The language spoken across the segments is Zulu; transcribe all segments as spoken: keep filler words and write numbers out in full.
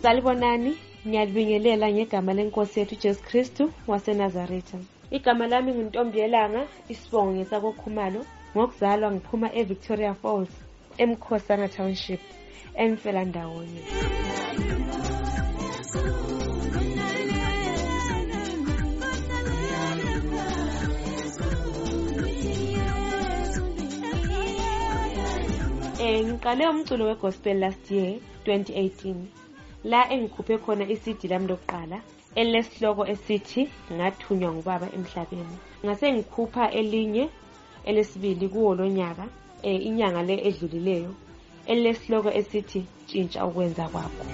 Salibonani, ngiyalibingelela ngegama lenkosi yethu Jesu Kristu waseNazaretha. Igama lami nguNtombi Yelanga, isibongo ngesakoKhumalo, ngokuzalwa ngiphuma eVictoria Falls, eMkhosana Township, eMfelandawonye. Eh ngiqale umculo wegospel last year twenty eighteen la engikhuphe khona isidi lami lokuqala elesihloko esithi ngathunywa ngubaba emhlabeni. Ngase ngikhupha elinye elesibili kuwo lonyaka eh inyanga le edlulileyo elesihloko esithi tshintsha ukwenza kwakho.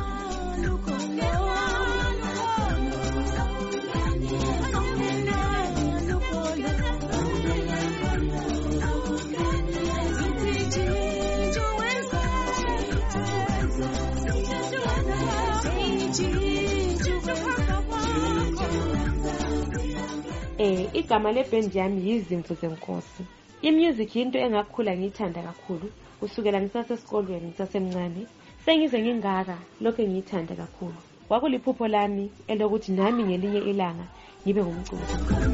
Eh igama leband yami yizimvu zenkosi. Imusic into engakhula ngiyithanda kakhulu kusukela ngisasesikolweni ngisasemncane. Sengize ngingaka lokho ngiyithanda kakhulu. Kwakuliphupho lami elokuthi nami ngelinye ilanga ngibe ngumculi.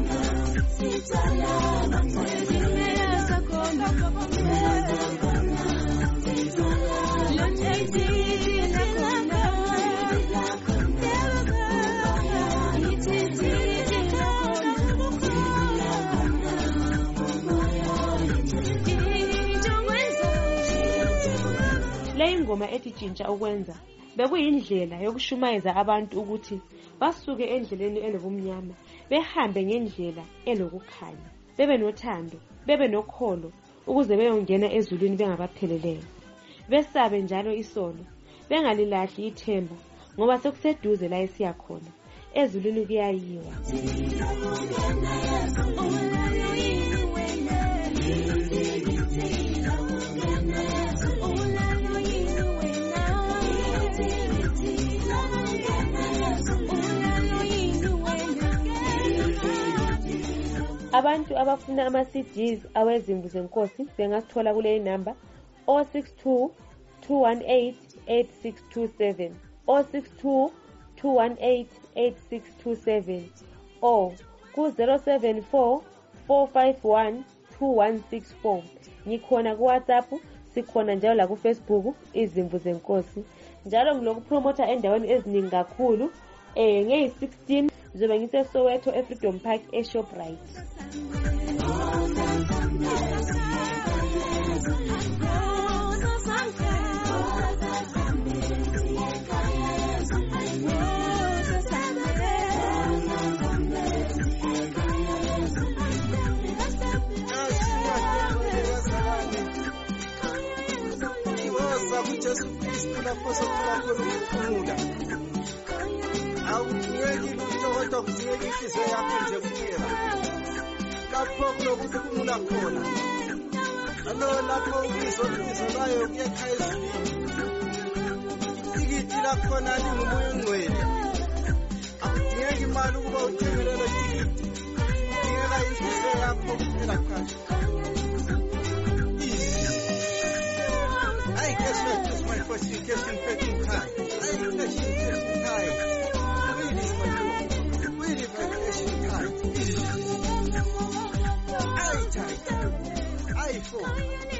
Le ingoma ethi tshintsha ukwenza bekuyindlela yokushumayeza abantu ukuthi basuke endleleni elobumnyama behambe ngendlela elokukhanya, bebe nothando, bebe nokholo ukuze beyongena ezulwini bengabapheleleyo. Besabe njalo isono, bengalilahli ithemba ngoba sekuseduze la esiya khona. Ezulwini kuyayiwa. Abantu abafuna ama-C Ds awezimvu zenkosi bengasithola kule number zero six two, two one eight, eight six two seven zero six two, two one eight, eight six two seven or ku zero seven four, four five one, two one six four. Ngikhona ku WhatsApp, sikhona njalo la ku Facebook izimvu zenkosi. Njalo ngiloku promoter endaweni eziningi kakhulu. Eh nge sixteen zobe ngise Soweto eFreedom Park eShoprite. Jesu Kristu lapho sokulapho ukuphumula. Awungeke ukuthokoza kuziyeke inhliziyo yakho nje kuphela. Lapho kulokuthi uphumula khona. Alo lapho ubizo ubizo layo kuyekha ezulwini. Itikiti lakhona lingumoya ongcwele. Akudingeki imali ukuba uthenge lelo tikiti. Kudingeka inhliziyo yakho kuphela kahle. I guess that is my first vacation fetching time. I vacation fetching time. Really is my first. Really vacation time. I tight. I fall.